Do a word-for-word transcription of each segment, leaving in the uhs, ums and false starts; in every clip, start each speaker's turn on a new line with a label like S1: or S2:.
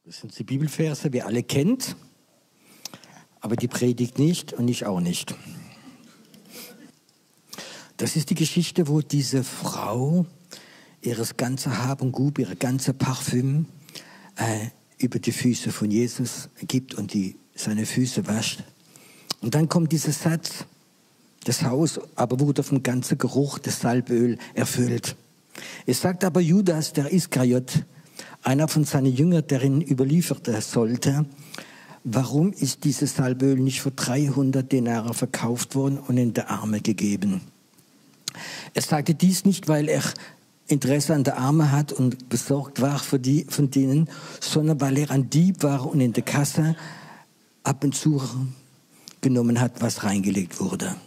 S1: Das sind die Bibelverse, wir alle kennt, aber die Predigt nicht und ich auch nicht. Das ist die Geschichte, wo diese Frau ihres ganze Hab und Gut, ihre ganze Parfüm äh, über die Füße von Jesus gibt und die, seine Füße wascht. Und dann kommt dieser Satz, das Haus aber wurde vom ganzen Geruch des Salböl erfüllt. Es sagt aber Judas, der Iskariot, einer von seinen Jüngern, der ihn überlieferte sollte, warum ist dieses Salböl nicht für dreihundert Denare verkauft worden und in die Arme gegeben? Er sagte dies nicht, weil er Interesse an der Arme hat und besorgt war für die, von denen, sondern weil er ein Dieb war und in der Kasse ab und zu genommen hat, was reingelegt wurde.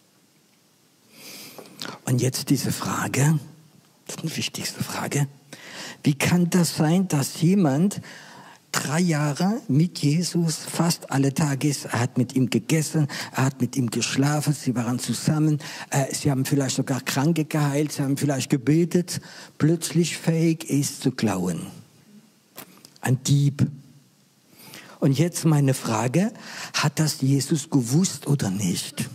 S1: Und jetzt diese Frage, das ist die wichtigste Frage. Wie kann das sein, dass jemand drei Jahre mit Jesus fast alle Tage ist? Er hat mit ihm gegessen, er hat mit ihm geschlafen, sie waren zusammen, äh, sie haben vielleicht sogar Kranke geheilt, sie haben vielleicht gebetet, plötzlich fähig ist zu klauen. Ein Dieb. Und jetzt meine Frage, hat das Jesus gewusst oder nicht?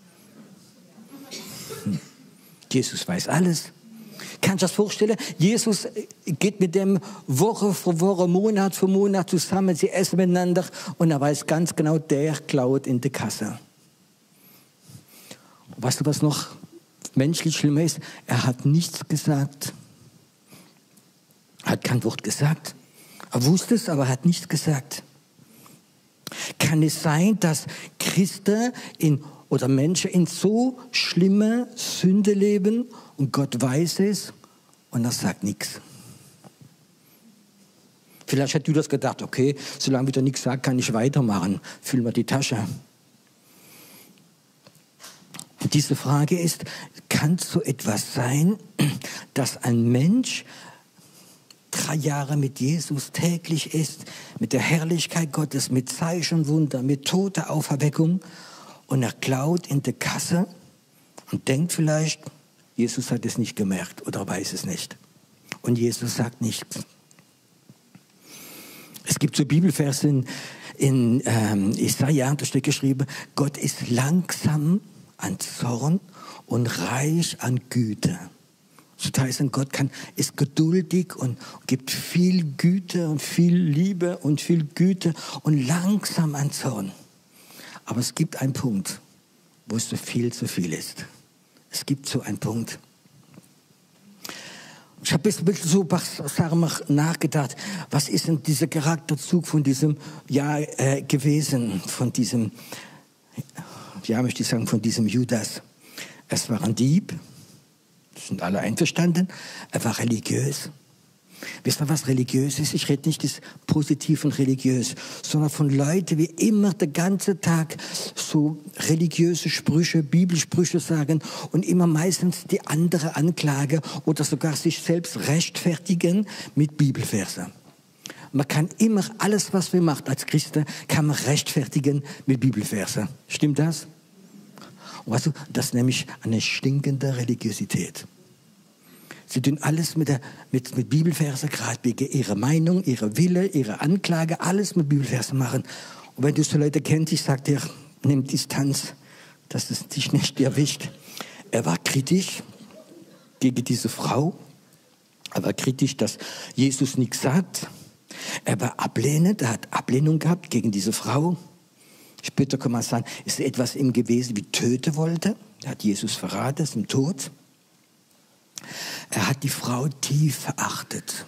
S1: Hm. Jesus weiß alles. Kannst du das vorstellen? Jesus geht mit dem Woche für Woche, Monat für Monat zusammen. Sie essen miteinander und er weiß ganz genau, der klaut in der Kasse. Und weißt du, was noch menschlich schlimmer ist? Er hat nichts gesagt. Er hat kein Wort gesagt. Er wusste es, aber er hat nichts gesagt. Kann es sein, dass Christen in oder Menschen in so schlimme Sünde leben und Gott weiß es und er sagt nichts? Vielleicht hat Judas gedacht, okay, solange wieder nichts sagt, kann ich weitermachen. Füll mal die Tasche. Und diese Frage ist, kann so etwas sein, dass ein Mensch drei Jahre mit Jesus täglich ist, mit der Herrlichkeit Gottes, mit Zeichen und Wunder, mit Totenauferweckung, und er klaut in der Kasse und denkt vielleicht, Jesus hat es nicht gemerkt oder weiß es nicht. Und Jesus sagt nichts. Es gibt so Bibelverse in, in ähm, Jesaja, da steht geschrieben, Gott ist langsam an Zorn und reich an Güte. Das heißt, Gott kann, ist geduldig und gibt viel Güte und viel Liebe und viel Güte und langsam an Zorn. Aber es gibt einen Punkt, wo es so viel zu viel ist. Es gibt so einen Punkt. Ich habe ein bisschen so nachgedacht, was ist denn dieser Charakterzug von diesem Jahr äh, gewesen, von diesem, ja, möchte ich sagen, von diesem Judas. Es war ein Dieb, das sind alle einverstanden, er war religiös. Wisst ihr, was religiös ist? Ich rede nicht das Positiv und religiös, sondern von Leuten, die immer den ganzen Tag so religiöse Sprüche, Bibelsprüche sagen und immer meistens die andere anklagen oder sogar sich selbst rechtfertigen mit Bibelversen. Man kann immer alles, was wir machen als Christen, kann man rechtfertigen mit Bibelversen. Stimmt das? Und weißt du, das ist nämlich eine stinkende Religiosität. Sie tun alles mit, der, mit, mit Bibelverse, gerade wegen ihrer Meinung, ihrer Wille, ihrer Anklage, alles mit Bibelverse machen. Und wenn du so Leute kennst, ich sag dir, nimm Distanz, dass es dich nicht erwischt. Er war kritisch gegen diese Frau. Er war kritisch, dass Jesus nichts sagt. Er war ablehnend, er hat Ablehnung gehabt gegen diese Frau. Später kann man sagen, ist etwas ihm gewesen, wie töten wollte. Er hat Jesus verraten, ist im Tod. Er hat die Frau tief verachtet.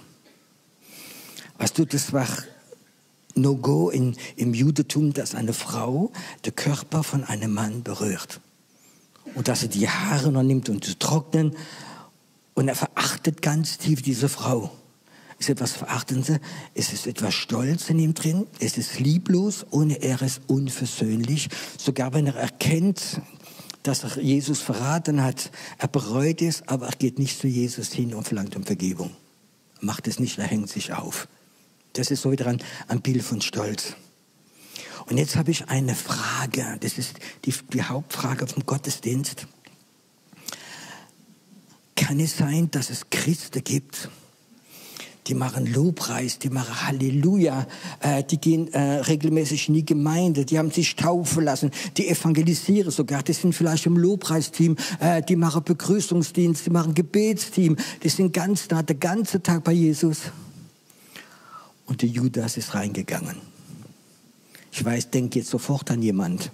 S1: Weißt du, das war No-Go in, im Judentum, dass eine Frau den Körper von einem Mann berührt. Und dass er die Haare noch nimmt, um zu trocknen. Und er verachtet ganz tief diese Frau. Es ist etwas Verachtendes, es ist etwas Stolz in ihm drin, es ist lieblos und er ist unversöhnlich. Sogar wenn er erkennt, dass er Jesus verraten hat, er bereut es, aber er geht nicht zu Jesus hin und verlangt um Vergebung. Er macht es nicht, er hängt sich auf. Das ist so wieder ein, ein Bild von Stolz. Und jetzt habe ich eine Frage, das ist die, die Hauptfrage vom Gottesdienst. Kann es sein, dass es Christen gibt, die machen Lobpreis, die machen Halleluja, äh, die gehen äh, regelmäßig in die Gemeinde, die haben sich taufen lassen, die evangelisieren sogar, die sind vielleicht im Lobpreisteam, äh, die machen Begrüßungsdienst, die machen Gebetsteam, die sind ganz nah, den ganzen Tag bei Jesus. Und der Judas ist reingegangen. Ich weiß, denk jetzt sofort an jemand.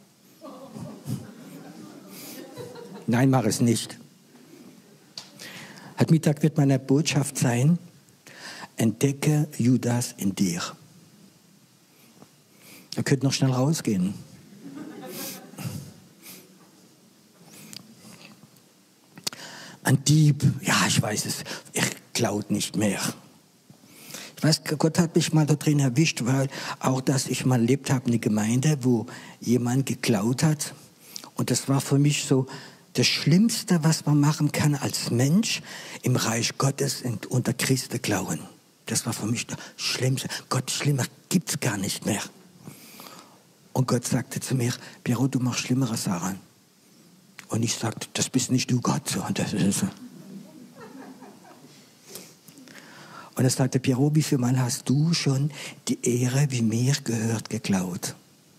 S1: Nein, mach es nicht. Heute Mittag wird meine Botschaft sein, entdecke Judas in dir. Ihr könnt noch schnell rausgehen. Ein Dieb, ja, ich weiß es, er klaut nicht mehr. Ich weiß, Gott hat mich mal da drin erwischt, weil auch, dass ich mal erlebt habe in der Gemeinde, wo jemand geklaut hat. Und das war für mich so das Schlimmste, was man machen kann als Mensch im Reich Gottes und unter Christen klauen. Das war für mich das Schlimmste. Gott, schlimmer gibt's gar nicht mehr. Und Gott sagte zu mir, Piero, du machst schlimmere Sachen. Und ich sagte, das bist nicht du, Gott. Und das ist so. Und er sagte, Piero, wie viel Mal hast du schon die Ehre, wie mir gehört, geklaut?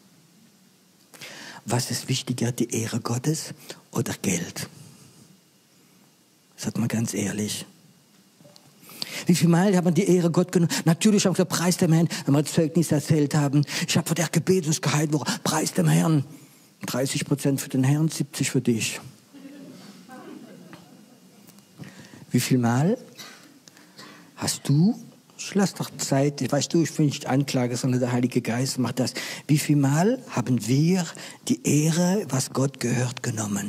S1: Was ist wichtiger, die Ehre Gottes oder Geld? Sagt mal ganz ehrlich. Wie viel Mal haben wir die Ehre Gott genommen? Natürlich auch der Preis dem Herrn, wenn wir Zeugnis erzählt haben. Ich habe vor der Gebetungsgeheimwoche, Preis dem Herrn. dreißig Prozent für den Herrn, siebzig für dich. Wie viel Mal hast du, ich lass doch Zeit, weißt du, ich will nicht anklagen, sondern der Heilige Geist macht das. Wie viel Mal haben wir die Ehre, was Gott gehört, genommen?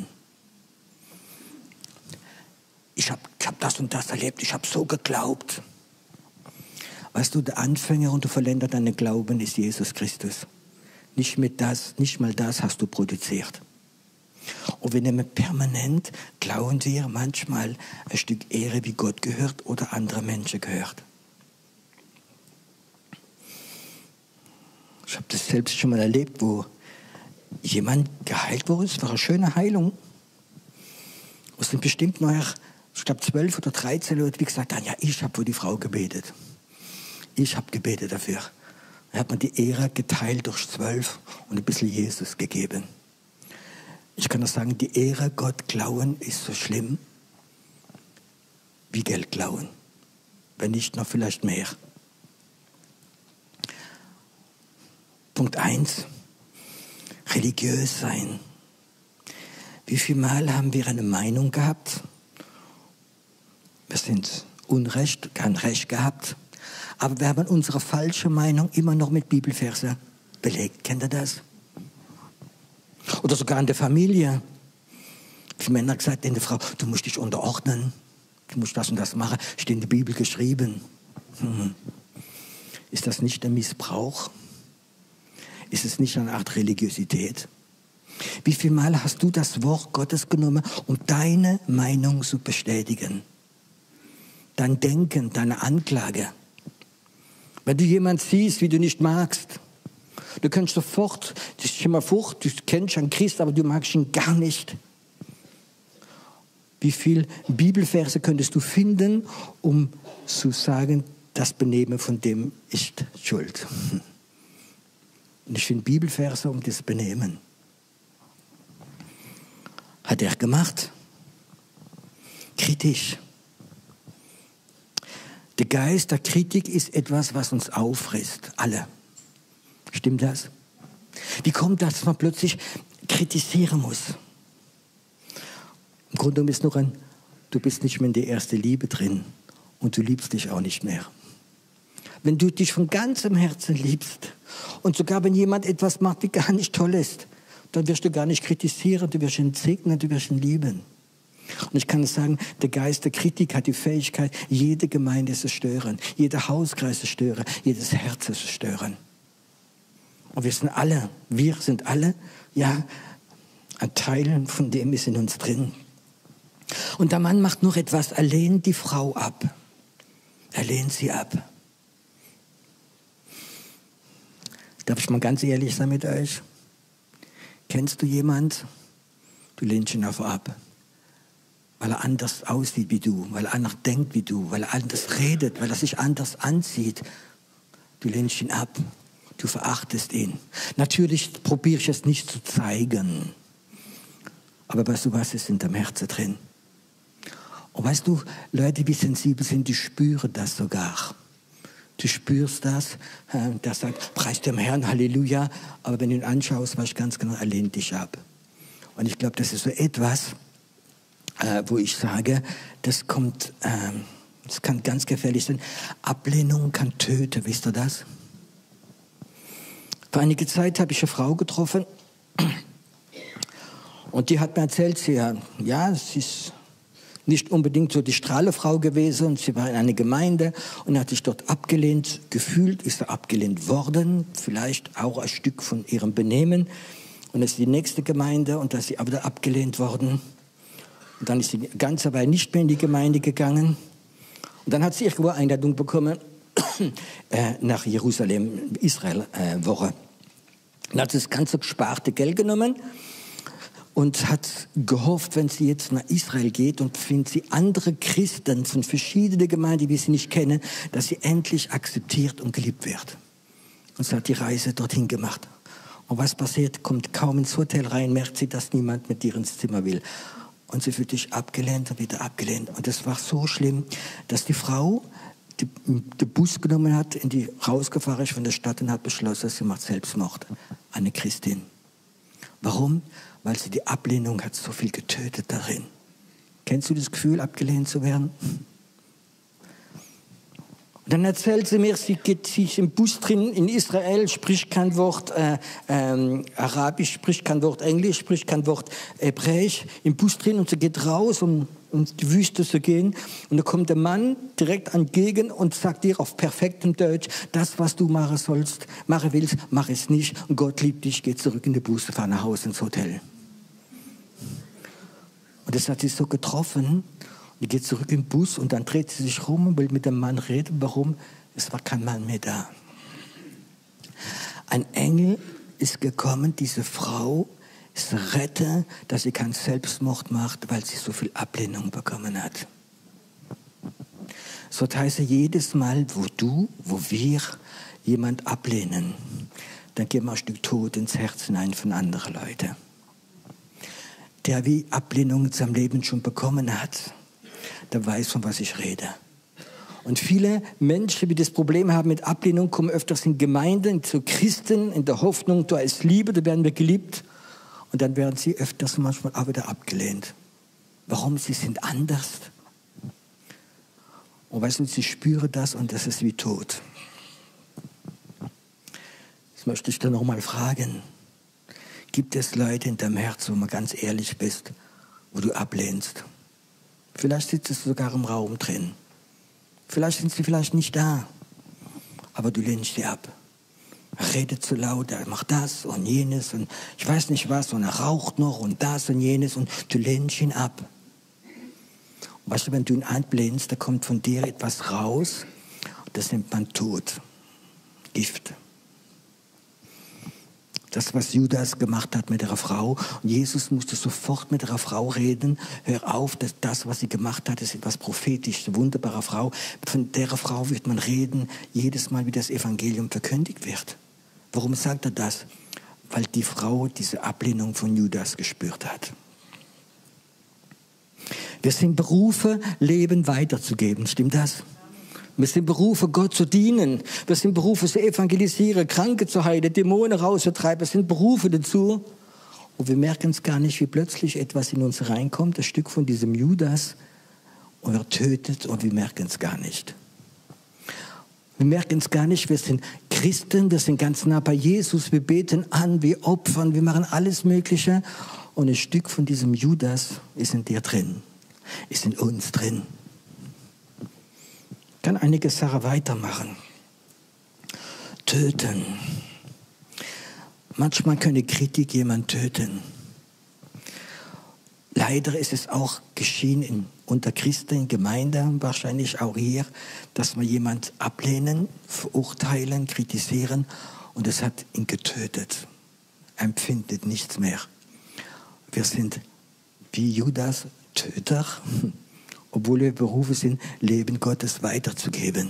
S1: Ich habe ich hab das und das erlebt, ich habe so geglaubt. Weißt du, der Anfänger und der Vollender deines Glaubens ist Jesus Christus. Nicht mit das, nicht mal das hast du produziert. Und wir nehmen permanent, klauen wir manchmal ein Stück Ehre, wie Gott gehört oder andere Menschen gehört. Ich habe das selbst schon mal erlebt, wo jemand geheilt wurde. Es war eine schöne Heilung. Es sind bestimmt noch, ich glaube, zwölf oder dreizehn Leute, wie gesagt haben, ja, ich habe für die Frau gebetet. Ich habe gebetet dafür. Er hat mir die Ehre geteilt durch zwölf und ein bisschen Jesus gegeben. Ich kann nur sagen, die Ehre Gott klauen ist so schlimm wie Geld klauen. Wenn nicht noch vielleicht mehr. Punkt eins. Religiös sein. Wie viel Mal haben wir eine Meinung gehabt? Wir sind Unrecht, kein Recht gehabt. Aber wir haben unsere falsche Meinung immer noch mit Bibelverse belegt. Kennt ihr das? Oder sogar in der Familie. Die Männer haben gesagt, in der Frau, du musst dich unterordnen. Du musst das und das machen. Steht in der Bibel geschrieben. Hm. Ist das nicht ein Missbrauch? Ist es nicht eine Art Religiosität? Wie viel Mal hast du das Wort Gottes genommen, um deine Meinung zu bestätigen? Dein Denken, deine Anklage. Wenn du jemanden siehst, wie du nicht magst, du kannst sofort, das ist schon mal furcht, du kennst einen Christ, aber du magst ihn gar nicht. Wie viele Bibelverse könntest du finden, um zu sagen, das Benehmen von dem ist Schuld? Und ich finde Bibelverse um das Benehmen. Hat er gemacht. Kritisch. Der Geist der Kritik ist etwas, was uns auffrisst. Alle. Stimmt das? Wie kommt das, dass man plötzlich kritisieren muss? Im Grunde ist nur ein, du bist nicht mehr in der ersten Liebe drin und du liebst dich auch nicht mehr. Wenn du dich von ganzem Herzen liebst und sogar wenn jemand etwas macht, die gar nicht toll ist, dann wirst du gar nicht kritisieren, du wirst ihn segnen, du wirst ihn lieben. Und ich kann sagen, der Geist der Kritik hat die Fähigkeit, jede Gemeinde zu stören, jeder Hauskreis zu stören, jedes Herz zu stören. Und wir sind alle, wir sind alle, ja, ein Teil von dem ist in uns drin. Und der Mann macht noch etwas, er lehnt die Frau ab. Er lehnt sie ab. Darf ich mal ganz ehrlich sein mit euch? Kennst du jemand? Du lehnst ihn einfach ab. Weil weil er anders aussieht wie du, weil er anders denkt wie du, weil er anders redet, weil er sich anders anzieht. Du lehnst ihn ab, du verachtest ihn. Natürlich probiere ich es nicht zu zeigen, aber weißt du was, ist in deinem Herzen drin. Und weißt du, Leute, die sensibel sind, die spüren das sogar. Du spürst das, der sagt, preis dem Herrn, Halleluja, aber wenn du ihn anschaust, weißt du ganz genau, er lehnt dich ab. Und ich glaube, das ist so etwas, äh, wo ich sage, das kommt, äh, das kann ganz gefährlich sein. Ablehnung kann töten, wisst ihr das? Vor einiger Zeit habe ich eine Frau getroffen und die hat mir erzählt, sie, ja, sie ist nicht unbedingt so die Strahlefrau gewesen und sie war in einer Gemeinde und hat sich dort abgelehnt gefühlt, ist er abgelehnt worden, vielleicht auch ein Stück von ihrem Benehmen. Und das ist die nächste Gemeinde und da ist sie wieder abgelehnt worden. Und dann ist sie die ganze Weile nicht mehr in die Gemeinde gegangen. Und dann hat sie irgendwo eine Einladung bekommen äh, nach Jerusalem, Israel-Woche. Äh, und hat sie das ganze gesparte Geld genommen und hat gehofft, wenn sie jetzt nach Israel geht und findet sie andere Christen von verschiedenen Gemeinden, die wir sie nicht kennen, dass sie endlich akzeptiert und geliebt wird. Und sie hat die Reise dorthin gemacht. Und was passiert? Kommt kaum ins Hotel rein, merkt sie, dass niemand mit ihr ins Zimmer will. Und sie fühlt sich abgelehnt und wieder abgelehnt. Und das war so schlimm, dass die Frau die, den Bus genommen hat, in die rausgefahren ist von der Stadt und hat beschlossen, sie macht Selbstmord. Eine Christin. Warum? Weil sie die Ablehnung hat so viel getötet darin. Kennst du das Gefühl, abgelehnt zu werden? Dann erzählt sie mir, sie geht sich im Bus drin in Israel, spricht kein Wort äh, ähm, Arabisch, spricht kein Wort Englisch, spricht kein Wort Hebräisch, im Bus drin und sie geht raus, um in die Wüste zu gehen. Und da kommt der Mann direkt entgegen und sagt ihr auf perfektem Deutsch, das, was du machen sollst, machen willst, mach es nicht. Und Gott liebt dich, geh zurück in die Busse, fahr nach Hause ins Hotel. Und das hat sie so getroffen. Die geht zurück im Bus und dann dreht sie sich rum und will mit dem Mann reden. Warum? Es war kein Mann mehr da. Ein Engel ist gekommen, diese Frau ist Retter, dass sie keinen Selbstmord macht, weil sie so viel Ablehnung bekommen hat. So heißt es, jedes Mal, wo du, wo wir jemand ablehnen, dann geben wir ein Stück Tod ins Herz hinein von anderen Leuten. Der wie Ablehnung in seinem Leben schon bekommen hat, der weiß, von was ich rede. Und viele Menschen, die das Problem haben mit Ablehnung, kommen öfters in Gemeinden, zu Christen, in der Hoffnung, da ist Liebe, da werden wir geliebt. Und dann werden sie öfters manchmal auch wieder abgelehnt. Warum? Sie sind anders. Und weißt du, sie spüren das und das ist wie Tod. Jetzt möchte ich dann noch mal fragen, gibt es Leute in deinem Herz, wo man ganz ehrlich bist, wo du ablehnst? Vielleicht sitzt es sogar im Raum drin. Vielleicht sind sie vielleicht nicht da. Aber du lehnst sie ab. Er redet zu laut, er macht das und jenes und ich weiß nicht was und er raucht noch und das und jenes und du lehnst ihn ab. Und weißt du, wenn du ihn ablehnst, da kommt von dir etwas raus und das nennt man Tod. Gift. Das, was Judas gemacht hat mit der Frau. Und Jesus musste sofort mit der Frau reden. Hör auf, dass das, was sie gemacht hat, ist etwas Prophetisches, eine wunderbare Frau. Von der Frau wird man reden, jedes Mal, wie das Evangelium verkündigt wird. Warum sagt er das? Weil die Frau diese Ablehnung von Judas gespürt hat. Wir sind berufen, Leben weiterzugeben. Stimmt das? Wir sind berufen, Gott zu dienen. Wir sind berufen, zu evangelisieren, Kranke zu heilen, Dämonen rauszutreiben. Wir sind berufen dazu. Und wir merken es gar nicht, wie plötzlich etwas in uns reinkommt, ein Stück von diesem Judas, und er tötet, und wir merken es gar nicht. Wir merken es gar nicht, wir sind Christen, wir sind ganz nah bei Jesus, wir beten an, wir opfern, wir machen alles Mögliche. Und ein Stück von diesem Judas ist in dir drin, ist in uns drin. Ich kann einige Sachen weitermachen. Töten. Manchmal kann Kritik jemanden töten. Leider ist es auch geschehen in, unter Christen in Gemeinden, wahrscheinlich auch hier, dass wir jemanden ablehnen, verurteilen, kritisieren und es hat ihn getötet. Er empfindet nichts mehr. Wir sind wie Judas, Töter, obwohl wir berufen sind, Leben Gottes weiterzugeben.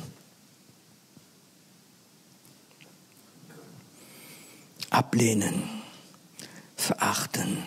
S1: Ablehnen, verachten,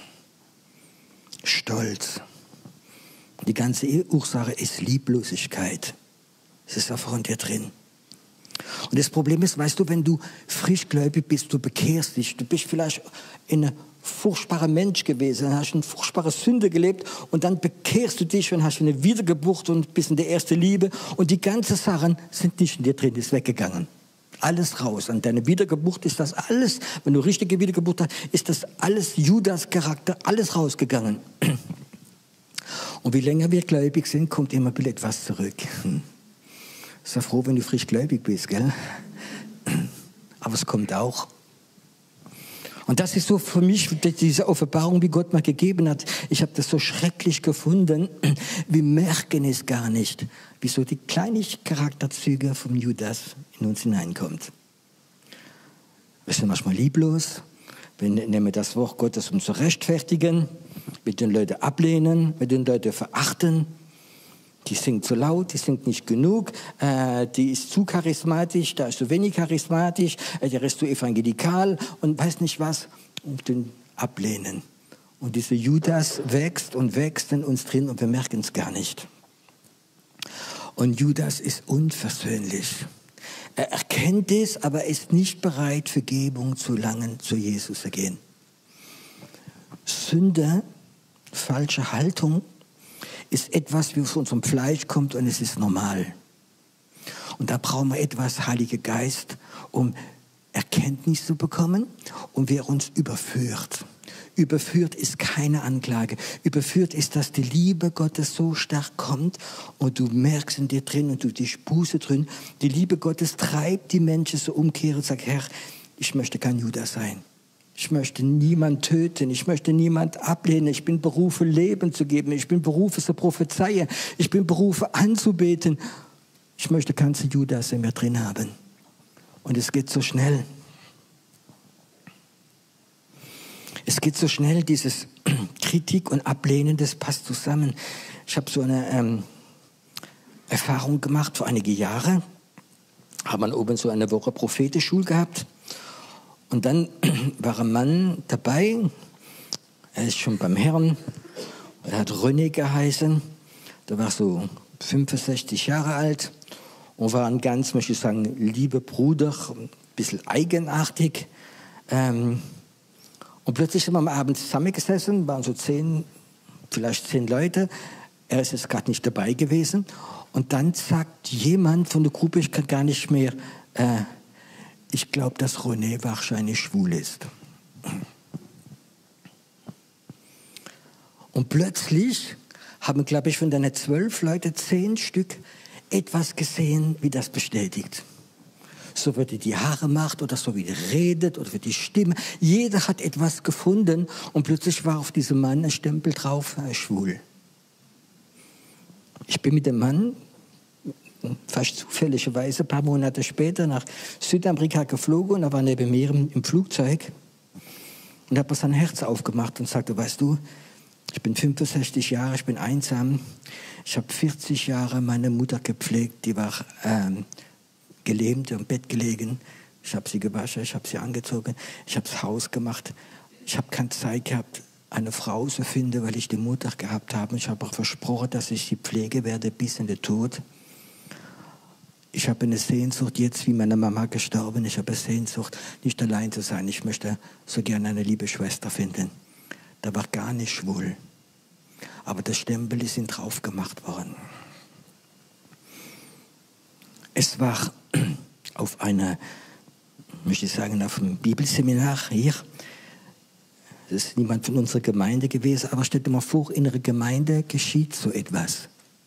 S1: Stolz. Die ganze Ursache ist Lieblosigkeit. Das ist einfach in dir drin. Und das Problem ist, weißt du, wenn du frischgläubig bist, du bekehrst dich, du bist vielleicht ein furchtbarer Mensch gewesen, hast eine furchtbare Sünde gelebt und dann bekehrst du dich und hast eine Wiedergeburt und bist in der ersten Liebe und die ganzen Sachen sind nicht in dir drin, ist weggegangen. Alles raus. An deiner Wiedergeburt ist das alles, wenn du richtige Wiedergeburt hast, ist das alles Judas-Charakter, alles rausgegangen. Und wie länger wir gläubig sind, kommt immer wieder etwas zurück. Sei froh, wenn du frisch gläubig bist, gell? Aber es kommt auch. Und das ist so für mich diese Offenbarung, wie Gott mir gegeben hat. Ich habe das so schrecklich gefunden. Wir merken es gar nicht, wie so die kleinen Charakterzüge vom Judas in uns hineinkommt. Wir sind manchmal lieblos. Wir nehmen das Wort Gottes, um zu rechtfertigen. Wir den Leute ablehnen, wir den Leute verachten. Die singt zu laut, die singt nicht genug, äh, die ist zu charismatisch, da ist zu wenig charismatisch, äh, der ist zu evangelikal und weiß nicht was. Und den ablehnen. Und dieser Judas wächst und wächst in uns drin und wir merken es gar nicht. Und Judas ist unversöhnlich. Er erkennt es, aber ist nicht bereit, Vergebung zu langen zu Jesus zu gehen. Sünde, falsche Haltung, ist etwas, wie aus unserem Fleisch kommt und es ist normal. Und da brauchen wir etwas, Heiliger Geist, um Erkenntnis zu bekommen und wer uns überführt. Überführt ist keine Anklage. Überführt ist, dass die Liebe Gottes so stark kommt und du merkst in dir drin und du die Buße drin. Die Liebe Gottes treibt die Menschen so umkehren und sagt, Herr, ich möchte kein Judas sein. Ich möchte niemand töten, ich möchte niemand ablehnen, ich bin berufen, Leben zu geben, ich bin berufen, zu prophezeien, ich bin berufen, anzubeten. Ich möchte keinen Judas in mir drin haben. Und es geht so schnell. Es geht so schnell, dieses Kritik und Ablehnen, das passt zusammen. Ich habe so eine ähm, Erfahrung gemacht vor einigen Jahren. Haben wir oben so eine Woche Prophetenschule gehabt. Und dann war ein Mann dabei, er ist schon beim Herrn, er hat René geheißen, der war so fünfundsechzig Jahre alt und war ein ganz, möchte ich sagen, lieber Bruder, ein bisschen eigenartig. Ähm, und plötzlich sind wir am Abend zusammengesessen, waren so zehn, vielleicht zehn Leute, er ist jetzt gerade nicht dabei gewesen. Und dann sagt jemand von der Gruppe, ich kann gar nicht mehr... Äh, Ich glaube, dass René wahrscheinlich schwul ist. Und plötzlich haben, glaube ich, von den zwölf Leuten zehn Stück etwas gesehen, wie das bestätigt. So wie die Haare macht oder so wie die redet oder wie die Stimme. Jeder hat etwas gefunden und plötzlich war auf diesem Mann ein Stempel drauf, er ist schwul. Ich bin mit dem Mann fast zufälligerweise ein paar Monate später nach Südamerika geflogen und er war neben mir im, im Flugzeug und habe sein Herz aufgemacht und sagte, weißt du, ich bin fünfundsechzig Jahre, ich bin einsam, ich habe vierzig Jahre meine Mutter gepflegt, die war ähm, gelähmt im Bett gelegen, ich habe sie gewaschen, ich habe sie angezogen, ich habe das Haus gemacht, ich habe keine Zeit gehabt, eine Frau zu finden, weil ich die Mutter gehabt habe. Ich habe auch versprochen, dass ich sie pflege werde bis in den Tod. Ich habe eine Sehnsucht, jetzt wie meine Mama gestorben, ich habe eine Sehnsucht, nicht allein zu sein. Ich möchte so gerne eine liebe Schwester finden. Da war gar nicht schwul. Aber der Stempel ist ihm drauf gemacht worden. Es war auf einer, möchte ich sagen, auf einem Bibelseminar hier. Das ist niemand von unserer Gemeinde gewesen, aber stell dir mal vor, in einer Gemeinde geschieht so etwas.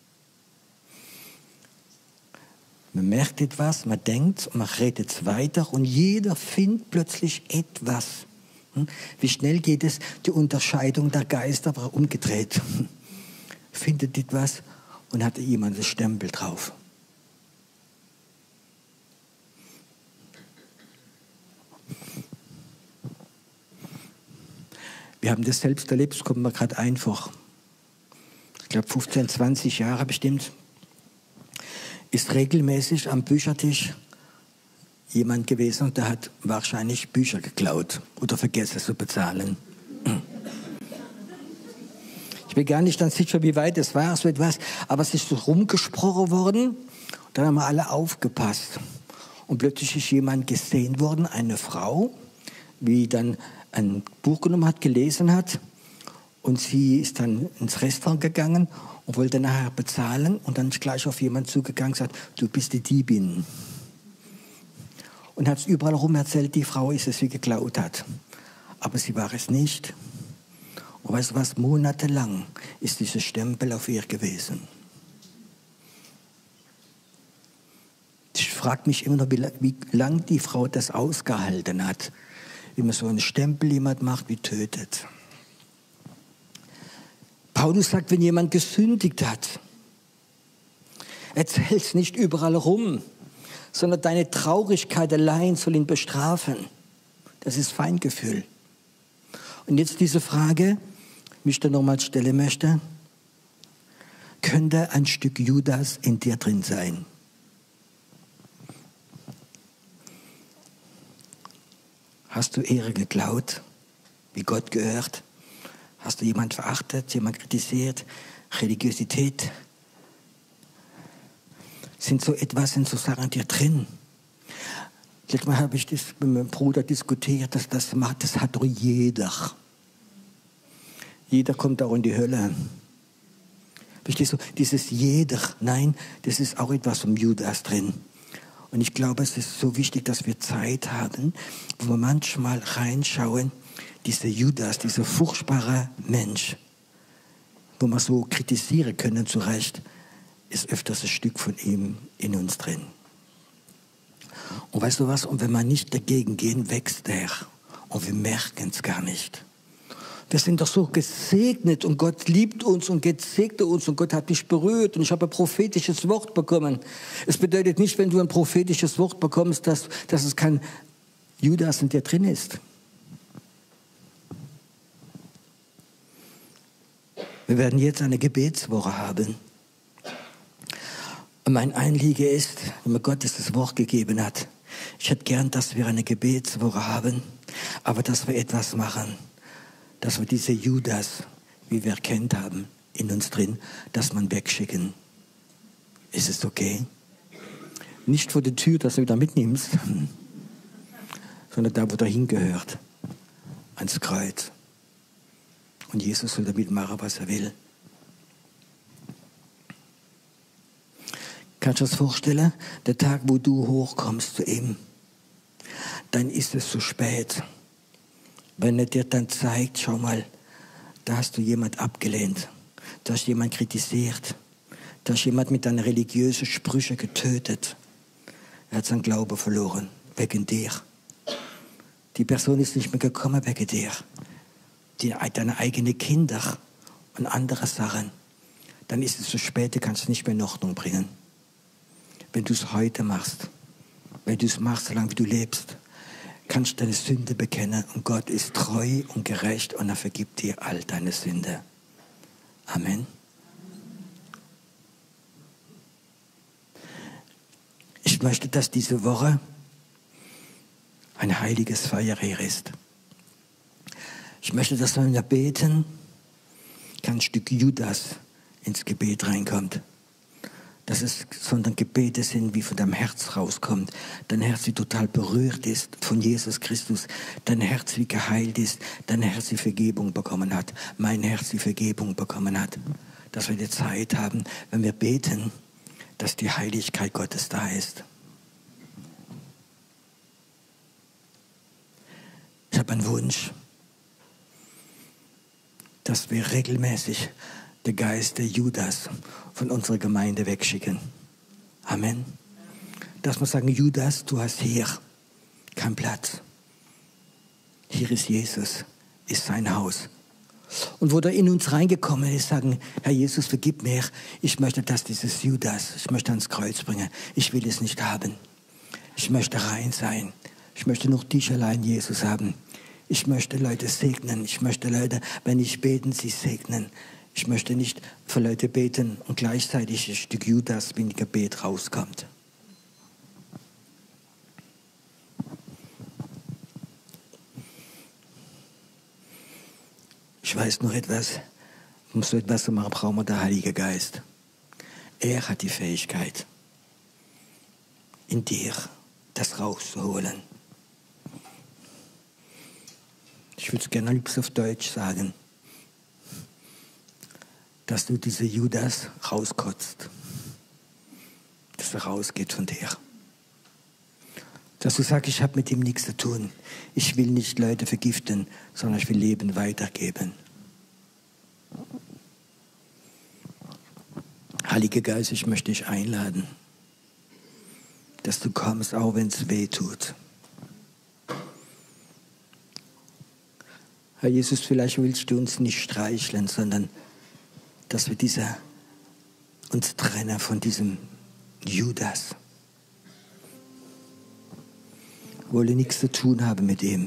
S1: Man merkt etwas, man denkt, man redet es weiter und jeder findet plötzlich etwas. Wie schnell geht es? Die Unterscheidung der Geister war umgedreht. Findet etwas und hatte jemand das Stempel drauf. Wir haben das selbst erlebt, es kommt mir gerade einfach. glaube fünfzehn, zwanzig Jahre bestimmt, ist regelmäßig am Büchertisch jemand gewesen und der hat wahrscheinlich Bücher geklaut oder vergessen zu bezahlen. Ich bin gar nicht ganz sicher, wie weit es war, so etwas, aber es ist so rumgesprochen worden. Dann haben wir alle aufgepasst. Und plötzlich ist jemand gesehen worden, eine Frau, wie dann ein Buch genommen hat, gelesen hat. Und sie ist dann ins Restaurant gegangen und wollte nachher bezahlen. Und dann ist gleich auf jemanden zugegangen und gesagt, du bist die Diebin. Und hat es überall rum erzählt, die Frau ist es, die geklaut hat. Aber sie war es nicht. Und weißt du was, monatelang ist dieser Stempel auf ihr gewesen. Ich frage mich immer noch, wie, wie lange die Frau das ausgehalten hat. Wie man so einen Stempel jemand macht, wie tötet. Paulus sagt, wenn jemand gesündigt hat, erzähl es nicht überall rum, sondern deine Traurigkeit allein soll ihn bestrafen. Das ist Feingefühl. Und jetzt diese Frage, die ich dir nochmal stellen möchte, könnte ein Stück Judas in dir drin sein? Hast du Ehre geklaut, wie Gott gehört? Hast du jemand verachtet, jemand kritisiert? Religiosität? Sind so etwas, sind so Sachen in dir drin? Letztes Mal habe ich das mit meinem Bruder diskutiert, dass das macht, das hat doch jeder. Jeder kommt auch in die Hölle. Verstehst du? Dieses jeder, nein, das ist auch etwas vom Judas drin. Und ich glaube, es ist so wichtig, dass wir Zeit haben, wo wir manchmal reinschauen, dieser Judas, dieser furchtbare Mensch, wo wir so kritisieren können, zu Recht, ist öfters ein Stück von ihm in uns drin. Und weißt du was? Und wenn wir nicht dagegen gehen, wächst er. Und wir merken es gar nicht. Wir sind doch so gesegnet und Gott liebt uns und Gott segnet uns und Gott hat mich berührt und ich habe ein prophetisches Wort bekommen. Es bedeutet nicht, wenn du ein prophetisches Wort bekommst, dass, dass es kein Judas in dir drin ist. Wir werden jetzt eine Gebetswoche haben. Und mein Anliegen ist, wenn mir Gott das Wort gegeben hat, ich hätte gern, dass wir eine Gebetswoche haben, aber dass wir etwas machen, dass wir diese Judas, wie wir erkannt haben, in uns drin, dass man wegschicken. Ist es okay? Nicht vor der Tür, dass du wieder mitnimmst, sondern da, wo er hingehört, ans Kreuz. Und Jesus soll damit machen, was er will. Kannst du dir das vorstellen? Der Tag, wo du hochkommst zu ihm, dann ist es zu spät. Wenn er dir dann zeigt, schau mal, da hast du jemand abgelehnt, da hast jemand kritisiert, da hast jemand mit deinen religiösen Sprüchen getötet. Er hat seinen Glauben verloren, wegen dir. Die Person ist nicht mehr gekommen wegen dir. Die, deine eigenen Kinder und andere Sachen. Dann ist es zu spät, du kannst es nicht mehr in Ordnung bringen. Wenn du es heute machst, wenn du es machst, solange wie du lebst, kannst du deine Sünde bekennen und Gott ist treu und gerecht und er vergibt dir all deine Sünde. Amen. Ich möchte, dass diese Woche ein heiliges Feuer hier ist. Ich möchte, dass wenn wir beten, kein Stück Judas ins Gebet reinkommt. Dass es sondern Gebete sind, wie von deinem Herz rauskommt. Dein Herz, wie total berührt ist von Jesus Christus. Dein Herz, wie geheilt ist. Dein Herz, wie Vergebung bekommen hat. Mein Herz, wie Vergebung bekommen hat. Dass wir die Zeit haben, wenn wir beten, dass die Heiligkeit Gottes da ist. Ich habe einen Wunsch, dass wir regelmäßig den Geist der Judas von unserer Gemeinde wegschicken. Amen. Dass wir sagen, Judas, du hast hier keinen Platz. Hier ist Jesus, ist sein Haus. Und wo der in uns reingekommen ist, sagen, Herr Jesus, vergib mir. Ich möchte, dass dieses Judas, ich möchte ans Kreuz bringen. Ich will es nicht haben. Ich möchte rein sein. Ich möchte noch dich allein, Jesus, haben. Ich möchte Leute segnen. Ich möchte Leute, wenn ich beten, sie segnen. Ich möchte nicht für Leute beten und gleichzeitig ein Stück Judas wie ein Gebet rauskommt. Ich weiß noch etwas, um so etwas zu machen, brauchen wir den Heiligen Geist. Er hat die Fähigkeit, in dir das rauszuholen. Ich würde es gerne am liebsten auf Deutsch sagen, dass du diese Judas rauskotzt, dass er rausgeht von dir. Dass du sagst, ich habe mit ihm nichts zu tun. Ich will nicht Leute vergiften, sondern ich will Leben weitergeben. Heiliger Geist, ich möchte dich einladen, dass du kommst, auch wenn es weh tut. Herr Jesus, vielleicht willst du uns nicht streicheln, sondern dass wir diese, uns trennen von diesem Judas. Wollen nichts zu tun haben mit ihm.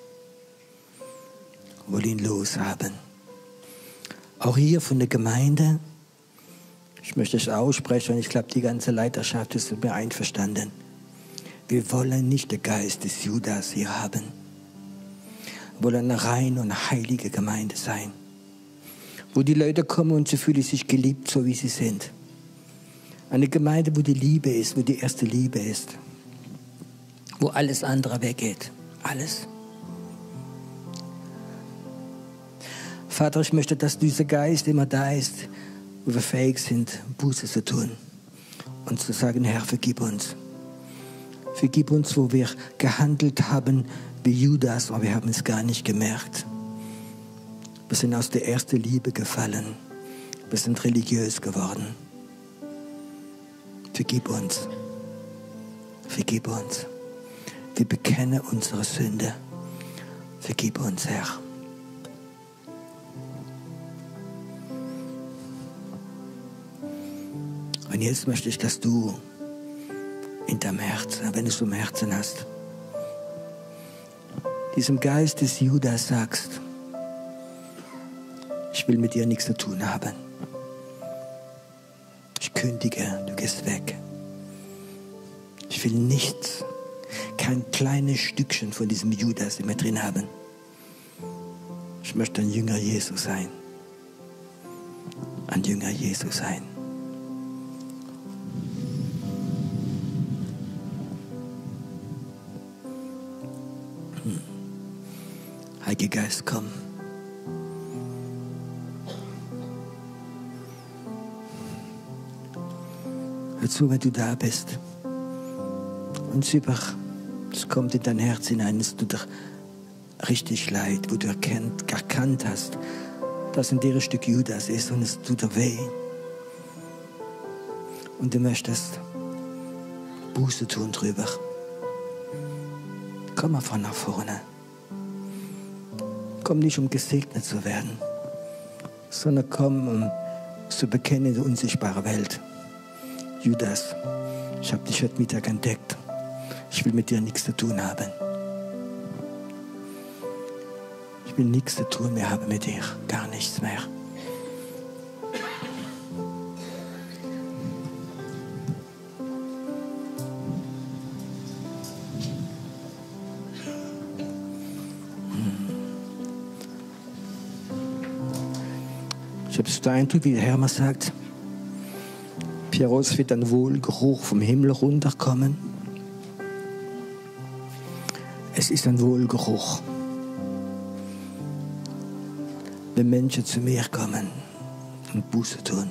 S1: Wollen ihn loshaben. Auch hier von der Gemeinde, ich möchte es aussprechen und ich glaube, die ganze Leiterschaft ist mit mir einverstanden. Wir wollen nicht den Geist des Judas hier haben. Wir wollen eine reine und heilige Gemeinde sein. Wo die Leute kommen und sie fühlen sich geliebt, so wie sie sind. Eine Gemeinde, wo die Liebe ist, wo die erste Liebe ist. Wo alles andere weggeht. Alles. Vater, ich möchte, dass dieser Geist immer da ist, wo wir fähig sind, Buße zu tun. Und zu sagen, Herr, vergib uns. Vergib uns, wo wir gehandelt haben wie Judas, aber wir haben es gar nicht gemerkt. Wir sind aus der ersten Liebe gefallen. Wir sind religiös geworden. Vergib uns. Vergib uns. Wir bekennen unsere Sünde. Vergib uns, Herr. Und jetzt möchte ich, dass du in deinem Herzen, wenn du es im Herzen hast, diesem Geist des Judas sagst, ich will mit dir nichts zu tun haben. Ich kündige, du gehst weg. Ich will nichts, kein kleines Stückchen von diesem Judas in mir drin haben. Ich möchte ein Jünger Jesu sein. Ein Jünger Jesu sein. Hm. Heiliger Geist, komm. Hör zu, wenn du da bist. Und über, es kommt in dein Herz hinein, es tut dir richtig leid, wo du erkennt, erkannt hast, dass in dir ein Stück Judas ist und es tut dir weh. Und du möchtest Buße tun drüber. Komm einfach nach vorne. Komm nicht, um gesegnet zu werden, sondern komm, um zu bekennen in die unsichtbare Welt. Judas, ich habe dich heute Mittag entdeckt. Ich will mit dir nichts zu tun haben. Ich will nichts zu tun mehr haben mit dir. Gar nichts mehr. Ich habe so den Eindruck, wie der Herr mal sagt, Pieros wird ein Wohlgeruch vom Himmel runterkommen. Es ist ein Wohlgeruch. Wenn Menschen zu mir kommen und Buße tun.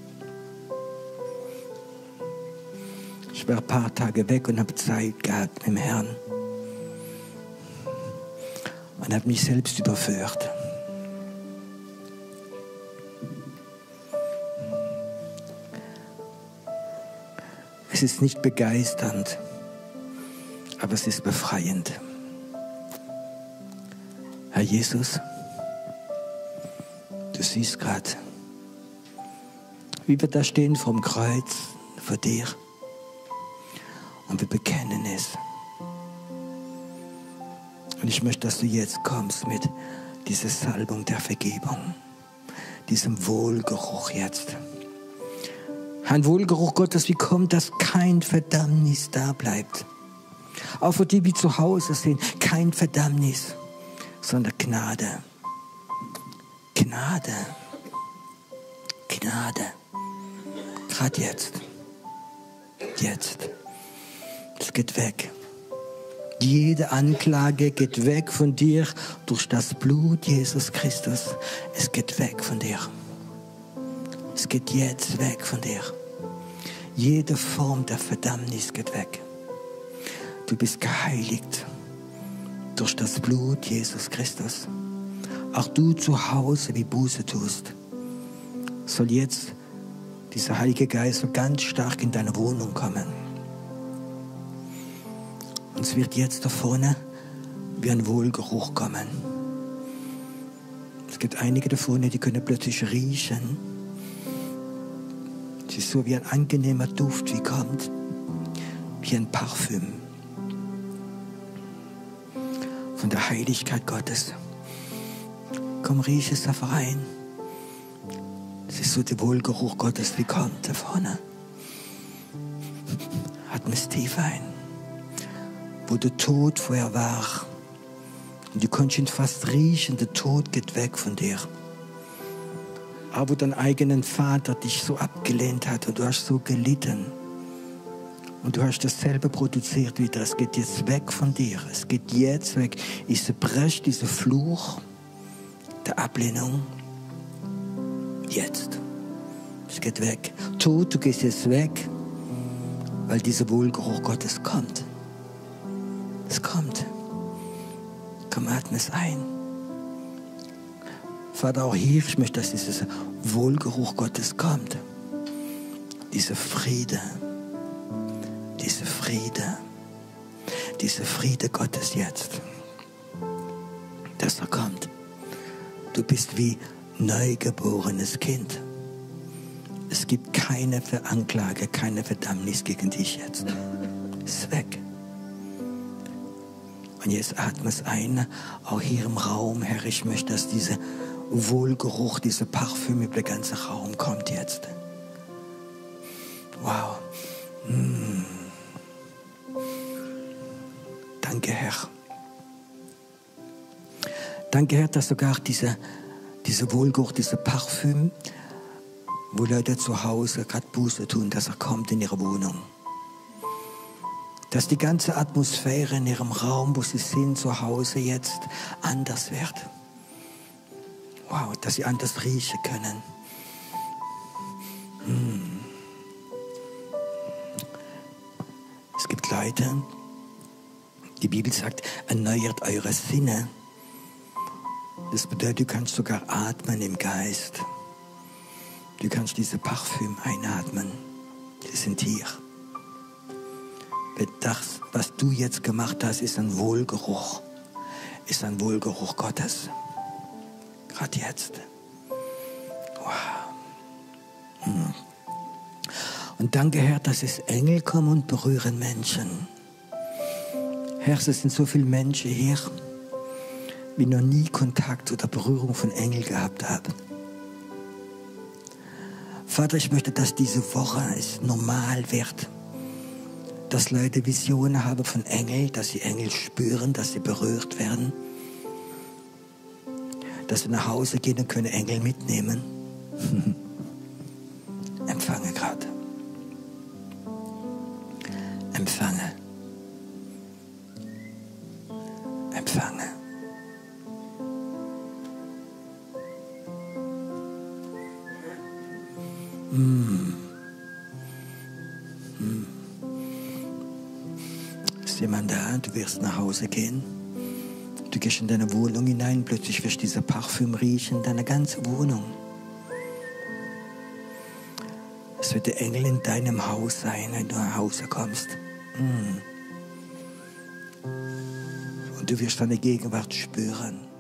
S1: Ich war ein paar Tage weg und habe Zeit gehabt mit dem Herrn. Und habe mich selbst überführt. Es ist nicht begeisternd, aber es ist befreiend. Herr Jesus, du siehst gerade, wie wir da stehen vom Kreuz vor dir und wir bekennen es. Und ich möchte, dass du jetzt kommst mit dieser Salbung der Vergebung. diesem Wohlgeruch jetzt. Ein Wohlgeruch Gottes, wie kommt, dass kein Verdammnis da bleibt. Auch für die, die zu Hause sind, kein Verdammnis, sondern Gnade. Gnade. Gnade. Gerade jetzt. Jetzt. Es geht weg. Jede Anklage geht weg von dir durch das Blut Jesus Christus. Es geht weg von dir. Es geht jetzt weg von dir. Jede Form der Verdammnis geht weg. Du bist geheiligt durch das Blut Jesus Christus. Auch du zu Hause, wie Buße tust, soll jetzt dieser Heilige Geist so ganz stark in deine Wohnung kommen. Und es wird jetzt da vorne wie ein Wohlgeruch kommen. Es gibt einige da vorne, die können plötzlich riechen. Es ist so wie ein angenehmer Duft, wie kommt, wie ein Parfüm von der Heiligkeit Gottes. Komm, riech es da rein. Es ist so der Wohlgeruch Gottes, wie kommt da vorne. Atme es tief ein. Wo der Tod vorher war. Und du konntest ihn fast riechen, der Tod geht weg von dir. Aber wo dein eigenen Vater dich so abgelehnt hat und du hast so gelitten. Und du hast dasselbe produziert wieder. Es geht jetzt weg von dir. Es geht jetzt weg. Ich zerbreche diesen Fluch der Ablehnung. Jetzt. Es geht weg. Tod, du gehst jetzt weg, weil dieser Wohlgeruch Gottes kommt. Es kommt. Komm, atme es ein. Vater, auch hier, ich möchte, dass dieser Wohlgeruch Gottes kommt. Dieser Friede. Dieser Friede. Dieser Friede Gottes jetzt. Dass er kommt. Du bist wie neugeborenes Kind. Es gibt keine Anklage, keine Verdammnis gegen dich jetzt. Es ist weg. Und jetzt atme es ein, auch hier im Raum, Herr, ich möchte, dass dieser Wohlgeruch, dieser Parfüm über den ganzen Raum kommt jetzt. Wow. Mm. Danke, Herr. Danke, Herr, dass sogar dieser, dieser Wohlgeruch, dieser Parfüm, wo Leute zu Hause gerade Buße tun, dass er kommt in ihre Wohnung. Dass die ganze Atmosphäre in ihrem Raum, wo sie sind, zu Hause jetzt anders wird. Wow, dass sie anders riechen können. Hm. Es gibt Leute, die Bibel sagt, erneuert eure Sinne. Das bedeutet, du kannst sogar atmen im Geist. Du kannst diese Parfüm einatmen. Die sind hier. Das, was du jetzt gemacht hast, ist ein Wohlgeruch. Ist ein Wohlgeruch Gottes. Gerade jetzt. Wow. Hm. Und danke, Herr, dass es Engel kommen und berühren Menschen. Herr, es sind so viele Menschen hier, die noch nie Kontakt oder Berührung von Engeln gehabt haben. Vater, ich möchte, dass diese Woche es normal wird. Dass Leute Visionen haben von Engeln, dass sie Engel spüren, dass sie berührt werden. Dass sie nach Hause gehen und können Engel mitnehmen. Empfange gerade. Empfange. Empfange. Mm. Mm. Ist jemand da? Du wirst nach Hause gehen. Du gehst in deine Wohnung hinein. Plötzlich wirst du dieser Parfüm riechen, deine ganze Wohnung. Es wird der Engel in deinem Haus sein, wenn du nach Hause kommst. Mm. Und du wirst deine Gegenwart spüren.